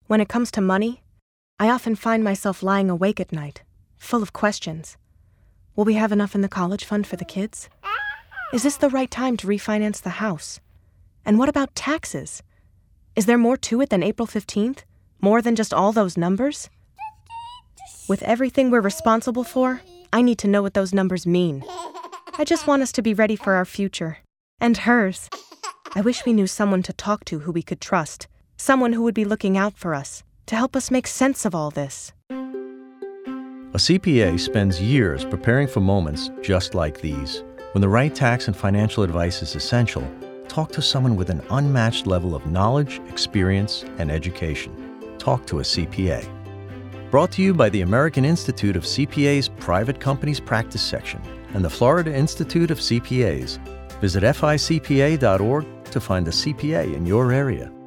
When it comes to money, I often find myself lying awake at night, full of questions. Will we have enough in the college fund for the kids? Is this the right time to refinance the house? And what about taxes? Is there more to it than April 15th? More than just all those numbers? With everything we're responsible for, I need to know what those numbers mean. I just want us to be ready for our future. And hers. I wish we knew someone to talk to who we could trust. Someone who would be looking out for us, to help us make sense of all this. A CPA spends years preparing for moments just like these. When the right tax and financial advice is essential, talk to someone with an unmatched level of knowledge, experience, and education. Talk to a CPA. Brought to you by the American Institute of CPAs Private Companies Practice Section and the Florida Institute of CPAs. Visit ficpa.org to find a CPA in your area.